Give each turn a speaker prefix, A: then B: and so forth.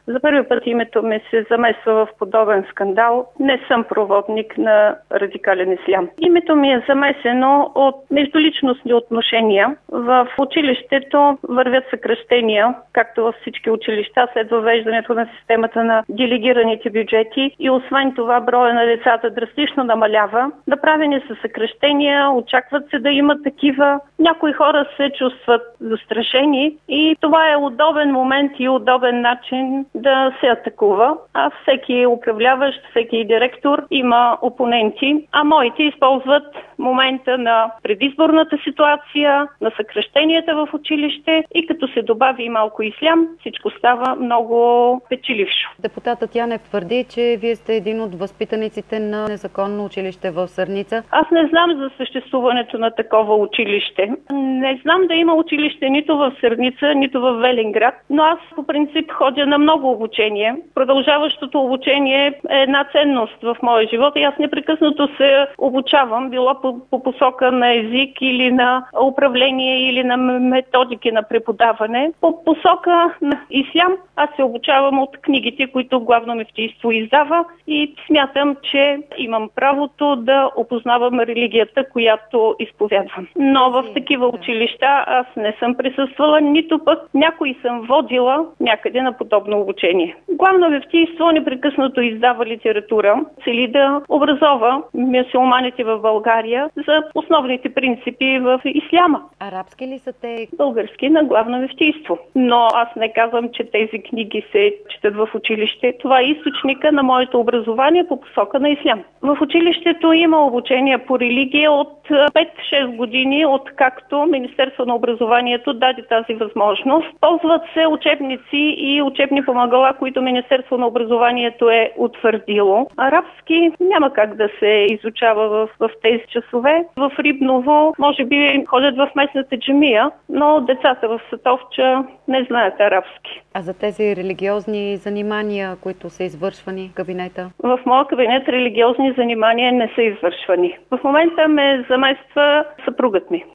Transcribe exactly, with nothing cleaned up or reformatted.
A: За първи път името ми се замесва в подобен скандал. Не съм проводник на радикален ислям. Името ми е замесено от междуличностни отношения. В училището вървят съкращения, както във всички училища, след въвеждането на системата на делегираните бюджети и освен това броя на децата драстично намалява. Направени са съкращения, очакват се да има такива. Някои хора се чувстват застрашени и това е удобен момент и удобен начин да се атакува. А всеки управляващ, всеки директор има опоненти, а моите използват момента на предизборната ситуация, на съкращенията в училище и като се добави малко ислям, всичко става много печелившо.
B: Депутатът Янев твърди, че вие сте един от възпитаниците на незаконно училище в Сърница.
A: Аз не знам за съществуването на такова училище. Не знам да има училище нито в Сърница, нито в Велинград, но аз по принцип ходя на много обучение. Продължаващото обучение е една ценност в моя живот и аз непрекъснато се обучавам, било по, по посока на език или на управление или на методики на преподаване. По посока на ислям аз се обучавам от книгите, които Главно мюфтийство издава и смятам, че имам правото да опознавам религията, която изповядвам. Но в такива училища аз не съм присъствала, нито пък някой съм водила някъде на подобно обучение. Главно мюфтийство непрекъснато издава литература, цели да образова мюсюлманите в България за основните принципи в исляма.
B: Арабски ли са те?
A: Български на Главно мюфтийство. Но аз не казвам, че тези книги се четат в училище. Това е източника на моето образование по посока на ислям. В училището има обучение по религия от пет-шест години, откакто Министерство на образованието даде тази възможност. Ползват се учебници и учебни помагала, които Министерство на образованието е утвърдило. Арабски няма как да се изучава в, в тези часове. В Рибново може би ходят в местната джамия, но децата в Сатовча не знаят арабски.
B: А за тези религиозни занимания, които са извършвани в кабинета?
A: В моя кабинет религиозни занимания не са извършвани. В момента ме замества съпругът ми.